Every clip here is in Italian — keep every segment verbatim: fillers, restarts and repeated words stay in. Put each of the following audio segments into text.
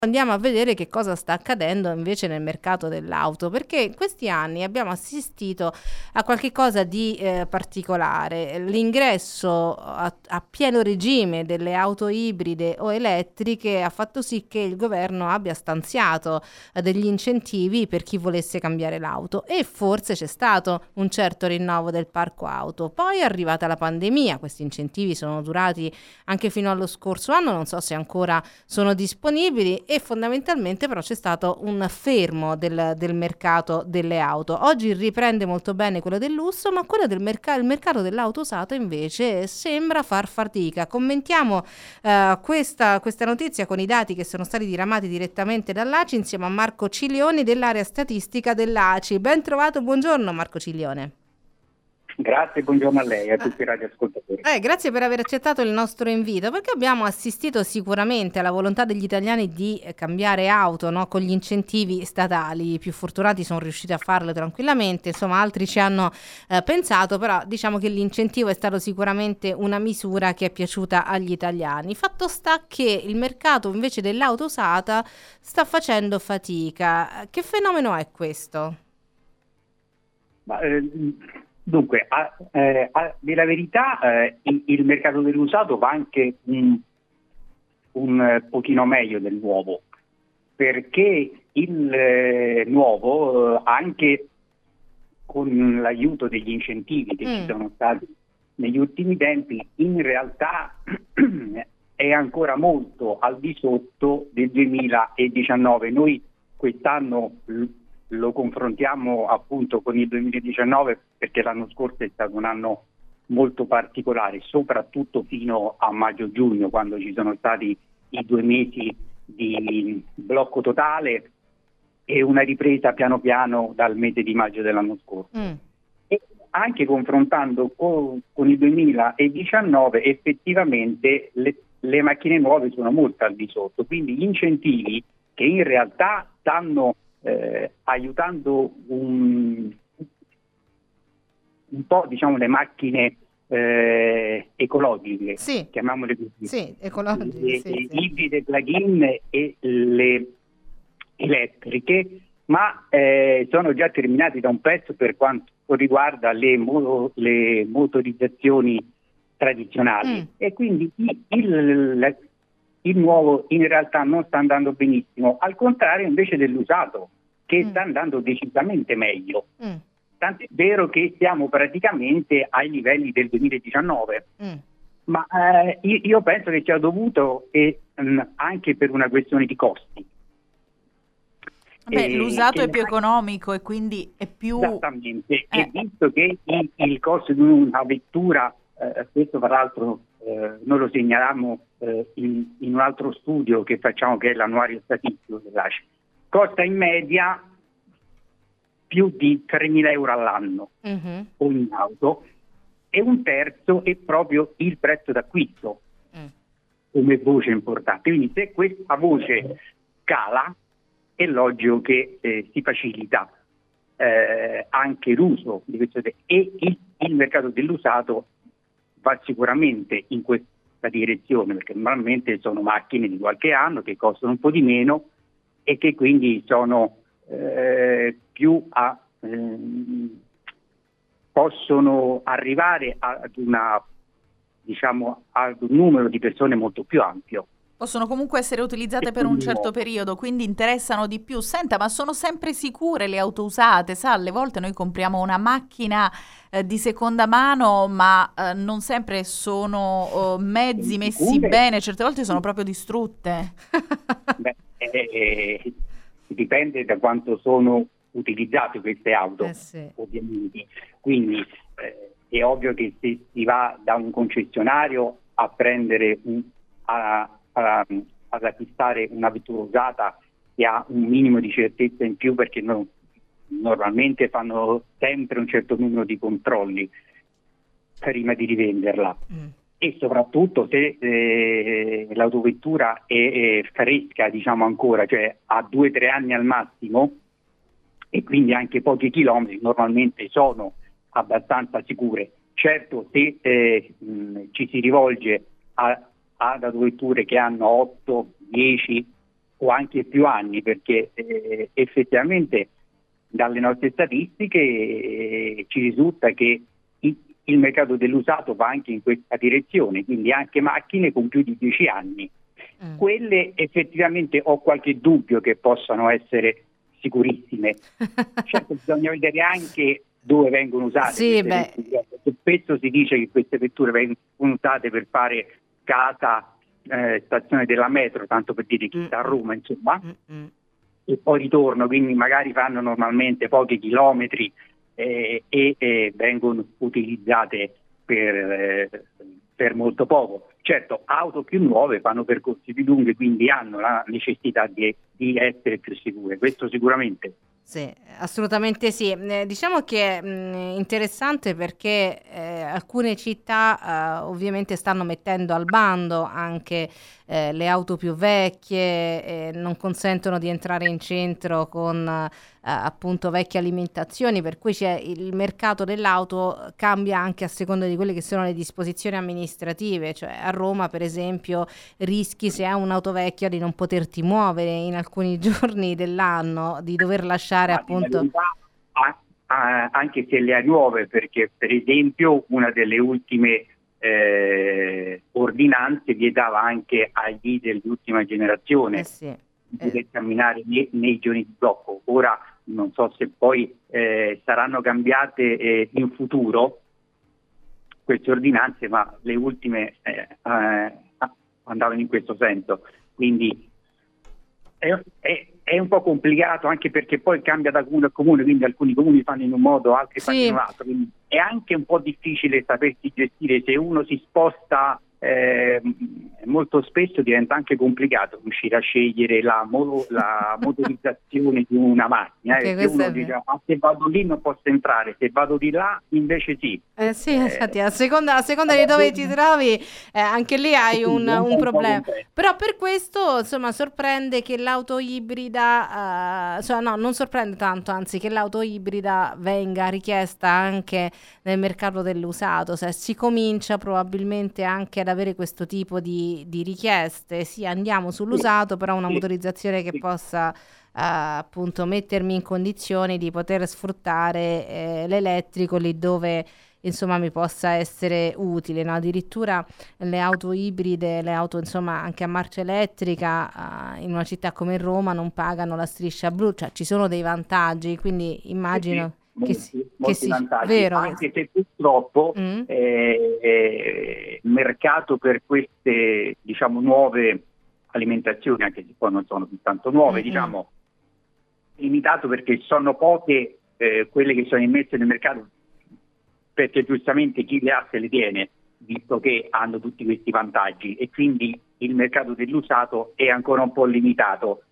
Andiamo a vedere che cosa sta accadendo invece nel mercato dell'auto, perché in questi anni abbiamo assistito a qualche cosa di eh, particolare. L'ingresso a, a pieno regime delle auto ibride o elettriche ha fatto sì che il governo abbia stanziato eh, degli incentivi per chi volesse cambiare l'auto, e forse c'è stato un certo rinnovo del parco auto. Poi è arrivata la pandemia, questi incentivi sono durati anche fino allo scorso anno, non so se ancora sono disponibili, e fondamentalmente però c'è stato un fermo del, del mercato delle auto. Oggi riprende molto bene quello del lusso, ma quello del mercato, il mercato dell'auto usata invece sembra far fatica. Commentiamo eh, questa, questa notizia con i dati che sono stati diramati direttamente dall'A C I insieme a Marco Ciglioni dell'area statistica dell'A C I. Ben trovato, buongiorno Marco Ciglione. Grazie, buongiorno a lei e a tutti i radioascoltatori. Eh, grazie per aver accettato il nostro invito, perché abbiamo assistito sicuramente alla volontà degli italiani di eh, cambiare auto, no? Con gli incentivi statali. I più fortunati sono riusciti a farlo tranquillamente, insomma altri ci hanno eh, pensato, però diciamo che l'incentivo è stato sicuramente una misura che è piaciuta agli italiani. Fatto sta che il mercato invece dell'auto usata sta facendo fatica. Che fenomeno è questo? Ma, eh, Dunque, a, eh, a dire la verità, eh, il, il mercato dell'usato va anche un, un eh, pochino meglio del nuovo, perché il eh, nuovo, eh, anche con l'aiuto degli incentivi che mm. ci sono stati negli ultimi tempi, in realtà è ancora molto al di sotto del duemiladiciannove. Noi quest'anno lo confrontiamo appunto con il duemiladiciannove perché l'anno scorso è stato un anno molto particolare, soprattutto fino a maggio-giugno, quando ci sono stati i due mesi di blocco totale e una ripresa piano piano dal mese di maggio dell'anno scorso. Mm. E anche confrontando con, con il duemiladiciannove effettivamente le, le macchine nuove sono molto al di sotto, quindi gli incentivi che in realtà stanno Eh, aiutando un, un po', diciamo, le macchine eh, ecologiche, sì. chiamiamole così, sì, ecologiche, le, sì, le sì. ibride, plug-in e le elettriche, ma eh, sono già terminati da un pezzo per quanto riguarda le, mo- le motorizzazioni tradizionali, mm. e quindi il, il il nuovo in realtà non sta andando benissimo, al contrario invece dell'usato, che mm. sta andando decisamente meglio. Mm. Tant'è vero che siamo praticamente ai livelli del duemiladiciannove. Mm. Ma eh, io, io penso che sia dovuto e, mh, anche per una questione di costi. Beh, e, l'usato è più economico e quindi è più... Esattamente, eh. e visto che il, il costo di una vettura, eh, questo tra l'altro eh, noi lo segnalammo eh, in, in un altro studio che facciamo, che è l'annuario statistico dell'A C I, costa in media più di tremila euro all'anno mm-hmm. ogni auto, e un terzo è proprio il prezzo d'acquisto mm. come voce importante. Quindi se questa voce cala è logico che eh, si facilita eh, anche l'uso di questo te- e il, il mercato dell'usato va sicuramente in questa direzione, perché normalmente sono macchine di qualche anno che costano un po' di meno e che quindi sono eh, più a ehm, possono arrivare ad una, diciamo, ad un numero di persone molto più ampio. Possono comunque essere utilizzate per un certo periodo, quindi interessano di più. Senta, ma sono sempre sicure le auto usate? Sa, alle volte noi compriamo una macchina eh, di seconda mano, ma eh, non sempre sono oh, mezzi messi sicure? Bene, certe volte sono proprio distrutte. Beh, eh, dipende da quanto sono utilizzate queste auto, eh sì. ovviamente. Quindi eh, è ovvio che se si va da un concessionario a prendere un... A, A, ad acquistare una vettura usata che ha un minimo di certezza in più, perché no, normalmente fanno sempre un certo numero di controlli prima di rivenderla mm. e soprattutto se eh, l'autovettura è, è fresca, diciamo ancora, cioè ha due o tre anni al massimo e quindi anche pochi chilometri, normalmente sono abbastanza sicure. Certo, se eh, mh, ci si rivolge a ad autovetture che hanno otto, dieci o anche più anni, perché eh, effettivamente dalle nostre statistiche eh, ci risulta che il, il mercato dell'usato va anche in questa direzione, quindi anche macchine con più di dieci anni. Mm. Quelle effettivamente ho qualche dubbio che possano essere sicurissime. Certo, bisogna vedere anche dove vengono usate. Sì, beh. Spesso si dice che queste vetture vengono usate per fare casa, eh, stazione della metro, tanto per dire chi sta a Roma, insomma, Mm-mm. e poi ritorno, quindi magari fanno normalmente pochi chilometri eh, e, e vengono utilizzate per, eh, per molto poco. Certo, auto più nuove fanno percorsi più lunghi, quindi hanno la necessità di, di essere più sicure, questo sicuramente. Sì, assolutamente sì. Eh, diciamo che è mh, interessante perché eh, alcune città eh, ovviamente stanno mettendo al bando anche eh, le auto più vecchie, eh, non consentono di entrare in centro con eh, appunto vecchie alimentazioni, per cui c'è il mercato dell'auto cambia anche a seconda di quelle che sono le disposizioni amministrative, cioè a Roma per esempio rischi, se hai un'auto vecchia, di non poterti muovere in alcuni giorni dell'anno, di dover lasciare appunto verità, anche se le ha nuove, perché per esempio una delle ultime eh, ordinanze vietava anche agli diesel di ultima generazione eh sì, di eh. camminare nei, nei giorni di blocco. Ora non so se poi eh, saranno cambiate eh, in futuro queste ordinanze, ma le ultime eh, eh, andavano in questo senso, quindi è, è, è un po' complicato, anche perché poi cambia da comune a comune, quindi alcuni comuni fanno in un modo, altri sì. fanno in un altro, quindi è anche un po' difficile sapersi gestire. Se uno si sposta eh, molto spesso diventa anche complicato riuscire a scegliere la, mo- la motorizzazione di una macchina, eh, se uno dice ah, se vado lì non posso entrare, se vado di là invece sì. Eh sì, eh, infatti a seconda, a seconda di dove ti trovi eh, anche lì hai un, un problema, però per questo insomma sorprende che l'auto ibrida eh, cioè, no, non sorprende tanto, anzi, che l'auto ibrida venga richiesta anche nel mercato dell'usato. Se si comincia probabilmente anche ad avere questo tipo di, di richieste, sì, andiamo sull'usato, però una motorizzazione che possa Uh, appunto mettermi in condizioni di poter sfruttare eh, l'elettrico lì dove insomma mi possa essere utile, no? Addirittura le auto ibride, le auto insomma anche a marcia elettrica uh, in una città come Roma non pagano la striscia blu, cioè ci sono dei vantaggi, quindi immagino sì, sì, che molti, si, molti che si vantaggi, vero anche se purtroppo mm. eh, eh, il mercato per queste diciamo nuove alimentazioni, anche se poi non sono più tanto nuove, mm-hmm. diciamo limitato, perché sono poche eh, quelle che sono immesse nel mercato, perché giustamente chi le ha se le tiene, visto che hanno tutti questi vantaggi, e quindi il mercato dell'usato è ancora un po' limitato.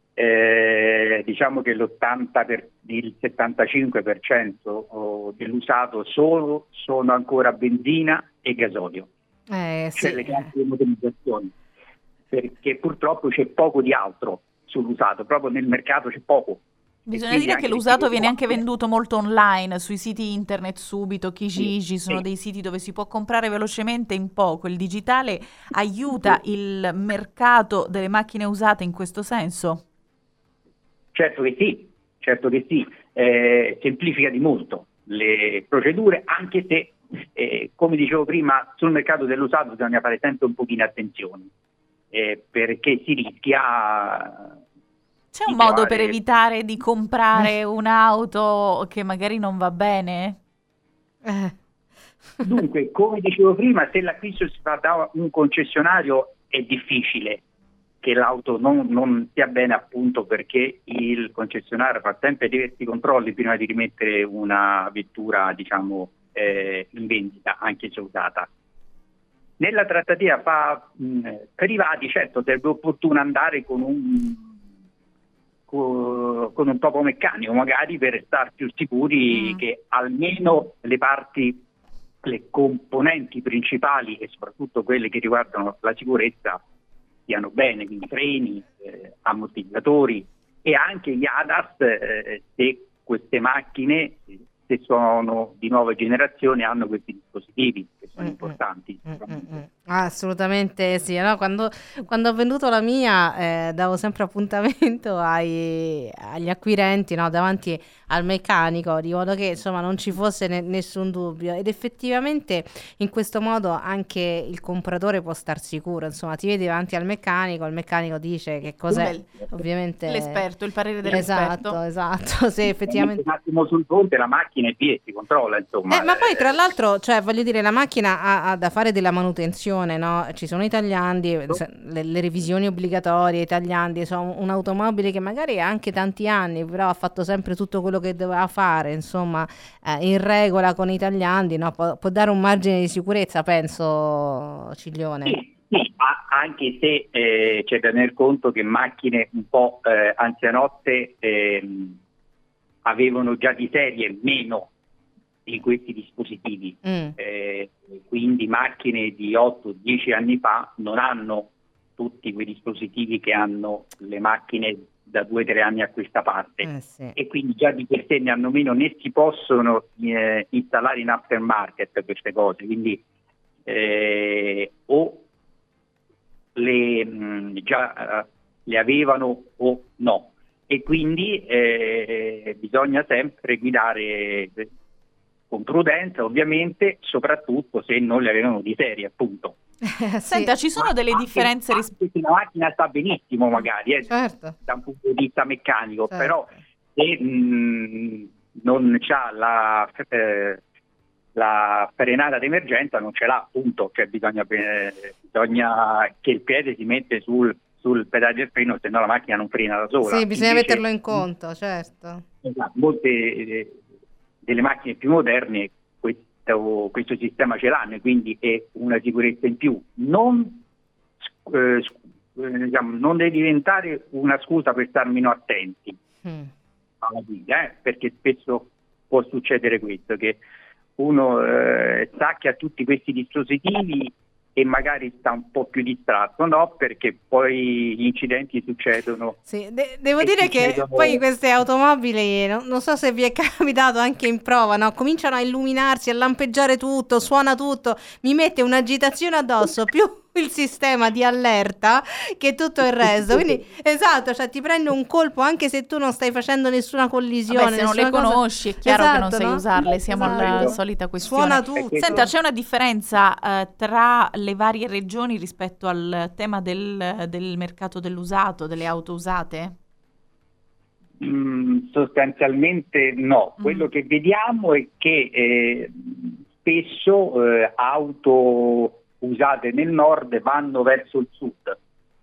Eh, diciamo che l'ottanta per, il settantacinque per cento dell'usato solo sono ancora benzina e gasolio, eh, cioè sì. le classiche motorizzazioni, perché purtroppo c'è poco di altro sull'usato, proprio nel mercato c'è poco. Bisogna dire che l'usato viene anche venduto molto online, sui siti internet subito, Kijiji, sono dei siti dove si può comprare velocemente in poco. Il digitale aiuta il mercato delle macchine usate in questo senso? Certo che sì, certo che sì, eh, semplifica di molto le procedure, anche se, eh, come dicevo prima, sul mercato dell'usato bisogna fare sempre un pochino attenzione, eh, perché si rischia... C'è un modo trovare... per evitare di comprare un'auto che magari non va bene? Eh. Dunque, come dicevo prima, se l'acquisto si fa da un concessionario è difficile che l'auto non, non stia bene, appunto perché il concessionario fa sempre diversi controlli prima di rimettere una vettura, diciamo, eh, in vendita, anche se usata. Nella trattativa fa mh, privati, certo, sarebbe opportuno andare con un con un topo meccanico, magari, per stare più sicuri mm. che almeno le parti, le componenti principali e soprattutto quelle che riguardano la sicurezza stiano bene, quindi freni, eh, ammortizzatori, e anche gli A D A S, eh, se queste macchine, se sono di nuova generazione, hanno questi dispositivi che sono mm-hmm. importanti. Mm-hmm. Assolutamente sì, no? Quando, quando ho venduto la mia eh, davo sempre appuntamento ai- agli acquirenti, no? Davanti al meccanico, di modo che insomma non ci fosse ne- nessun dubbio, ed effettivamente in questo modo anche il compratore può star sicuro, insomma ti vedi davanti al meccanico, il meccanico dice che cos'è, Beh, ovviamente l'esperto, il parere esatto, dell'esperto. esatto, sì, Metti effettivamente. un attimo sul ponte la macchina e via, e si controlla, insomma. Eh, ma poi tra eh, l'altro, cioè, voglio dire, la macchina ha, ha da fare della manutenzione, no? Ci sono i tagliandi, se- le, le revisioni obbligatorie, i tagliandi, sono un'automobile che magari ha anche tanti anni, però ha fatto sempre tutto quello che doveva fare, insomma, eh, in regola con i tagliandi, no? Può, può dare un margine di sicurezza, penso, Ciglione. Sì, sì, a- anche se eh, c'è da tener conto che macchine un po' eh, anzianotte ehm, avevano già di serie meno di questi dispositivi, Mm. eh, quindi macchine di otto dieci anni fa non hanno tutti quei dispositivi che hanno le macchine da due tre anni a questa parte, Eh sì. e quindi già di per sé ne hanno meno, né si possono eh, installare in aftermarket queste cose, quindi eh, o le mh, già eh, le avevano o no, e quindi eh, bisogna sempre guidare con prudenza, ovviamente, soprattutto se non le avevano di serie, appunto. Sì, Senta, ci sono delle Anche- differenze rispetto... anche se la macchina sta benissimo, magari, eh, certo, da un punto di vista meccanico, certo. però se mh, non c'ha la, eh, la frenata d'emergenza, non ce l'ha, appunto, cioè bisogna, eh, bisogna che il piede si mette sul, sul pedale del freno, se no la macchina non frena da sola. Sì, bisogna Invece, metterlo in conto, certo. esatto, molte eh, delle macchine più moderne questo, questo sistema ce l'hanno, e quindi è una sicurezza in più. Non, eh, sc- eh, diciamo, non deve diventare una scusa per star meno attenti Mm. alla guida, eh, perché spesso può succedere questo, che uno eh, sa che ha tutti questi dispositivi e magari sta un po' più distratto, no? Perché poi gli incidenti succedono. Sì, de- devo E dire che succedono- poi queste automobili, no- non so se vi è capitato anche in prova, no? Cominciano a illuminarsi, a lampeggiare tutto, suona tutto, mi mette un'agitazione addosso, più il sistema di allerta che tutto il resto. Quindi, esatto, cioè ti prende un colpo anche se tu non stai facendo nessuna collisione. Vabbè, se non le nessuna cosa- conosci è chiaro che non Esatto, sai no? usarle, siamo alla Esatto. solita questione. Suona E tutto. questo- Senta, c'è una differenza eh, tra le varie regioni rispetto al tema del, del mercato dell'usato, delle auto usate? Mm, sostanzialmente no. Mm. Quello che vediamo è che eh, spesso eh, auto usate nel nord vanno verso il sud,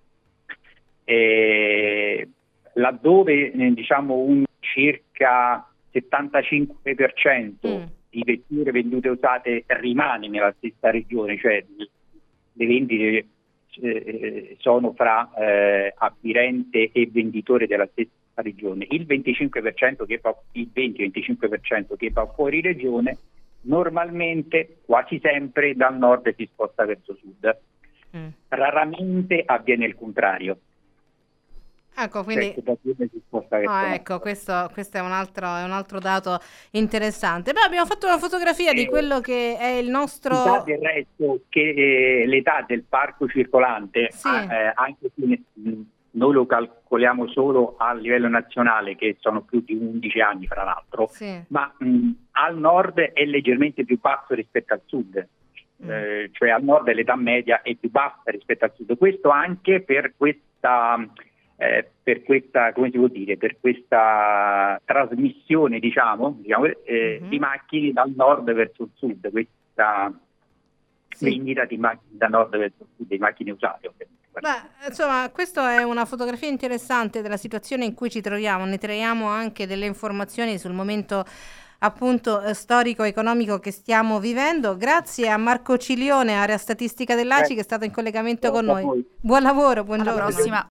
eh, laddove eh, diciamo un circa settantacinque per cento Mm. di vetture vendute usate rimane nella stessa regione, cioè le vendite eh, sono fra eh, acquirente e venditore della stessa regione. Il venticinque per cento che va, il venti venticinque per cento che va fuori regione, normalmente, quasi sempre, dal nord si sposta verso sud. Mm. Raramente avviene il contrario. Ecco, quindi... Cioè, da sud si sposta verso Ah, nord. ecco, questo, questo è un altro, è un altro dato interessante. Beh, abbiamo fatto una fotografia di Eh, quello che è il Si sa nostro... del resto che eh, l'età del parco circolante, Sì. ah, eh, anche se mh, noi lo calcoliamo solo a livello nazionale, che sono più di undici anni fra l'altro, Sì. ma mh, al nord è leggermente più basso rispetto al sud. Mm. Eh, cioè al nord l'età media è più bassa rispetto al sud. Questo anche per questa, eh, per questa, come si può dire, per questa trasmissione, diciamo, diciamo eh, Mhm. di macchine dal nord verso il sud, questa Sì. vendita di macchine da nord verso il sud, di macchine usate, ovviamente. Beh, insomma, questa è una fotografia interessante della situazione in cui ci troviamo. Ne traiamo anche delle informazioni sul momento appunto eh, storico-economico che stiamo vivendo. Grazie a Marco Ciglione, area statistica dell'A C I, Eh, che è stato in collegamento con grazie a noi. voi. Buon lavoro, Alla buongiorno. prossima.